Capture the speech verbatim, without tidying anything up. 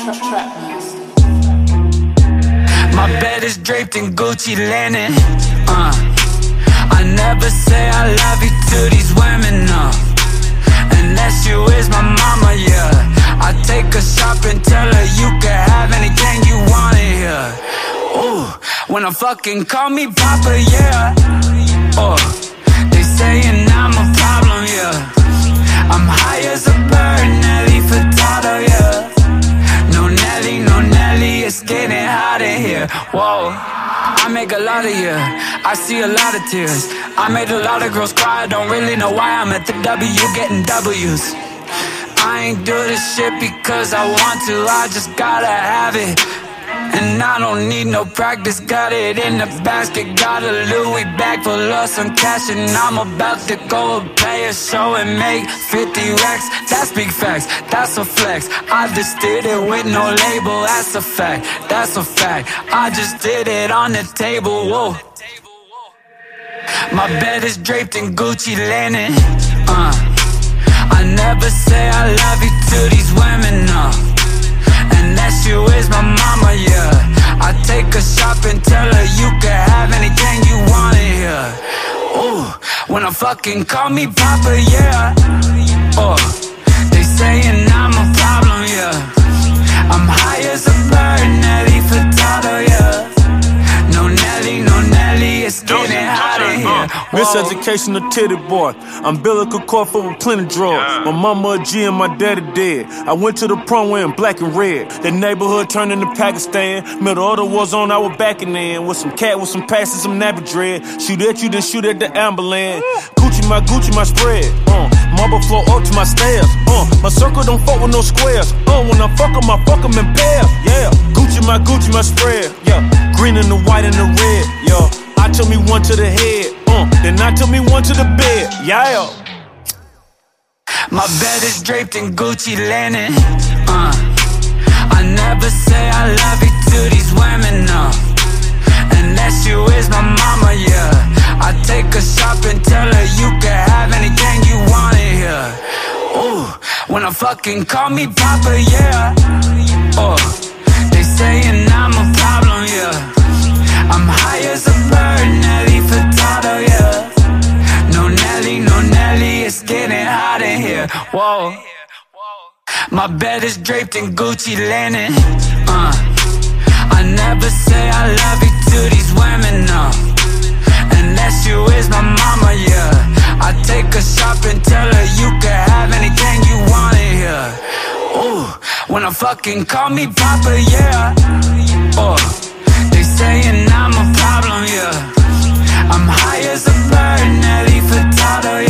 My bed is draped in Gucci linen. uh, I never say I love you to these women, no. Unless you is my mama, yeah. I take her shopping, tell her you can have anything you want here. Ooh, when I fucking call me Papa, yeah. Oh, they saying I'm a problem, yeah. I'm high as a bird, Nelly Furtado, yeah. No Nelly, no Nelly, it's getting hot in here. Whoa, I make a lot of you, I see a lot of tears. I made a lot of girls cry, I don't really know why I'm at the W getting W's. I ain't do this shit because I want to, I just gotta have it. And I don't need no practice, got it in the basket. Got a Louis bag full of some cash, and I'm about to go play a show and make fifty racks. That's big facts, that's a flex. I just did it with no label, that's a fact, that's a fact. I just did it on the table, whoa. My bed is draped in Gucci linen. uh, I never say I love you to these women, no. Unless you is my mama, yeah. I take her shopping, tell her you can have anything you want here. Ooh, when I fucking call me Papa, yeah. Oh, they saying I'm a problem, yeah. I'm high as a bird, Nelly Furtado, yeah. No Nelly, no Nelly, it's getting hot in here. Miseducation, a titty boy. Umbilical cord full with plenty drugs. My mama a G and my daddy dead. I went to the prom wearing black and red. The neighborhood turned into Pakistan. Middle of the war zone, I was backing in. With some cat with some passes, some nappy dread. Shoot at you, then shoot at the ambulance. Gucci my Gucci, my spread. Uh, marble floor up to my stairs. Uh, my circle don't fuck with no squares. Uh, when I fuck 'em, I fuck 'em in pairs. Yeah, Gucci my Gucci, my spread. Yeah, green and the white and the red. Yeah, I took me one to the head. Uh, then I took me one to the bed. Yeah. My bed is draped in Gucci linen. uh, I never say I love you to these women, no. Unless you is my mama, yeah. I take her shopping, tell her you can have anything you want here. Ooh, when I fucking call me Papa, yeah. Oh, they saying I'm a problem, yeah. I'm high as a bird, Nelly Furtado, yeah. No Nelly, no Nelly, it's getting hot in here. Whoa, my bed is draped in Gucci linen. uh, I never say I love you to these women, no. Unless you is my mama, yeah. I take her shopping, tell her you can have anything you want here. Ooh, when I fucking call me Papa, yeah. Oh, they saying I'm a problem, yeah. I'm high as a bird, Nelly Furtado,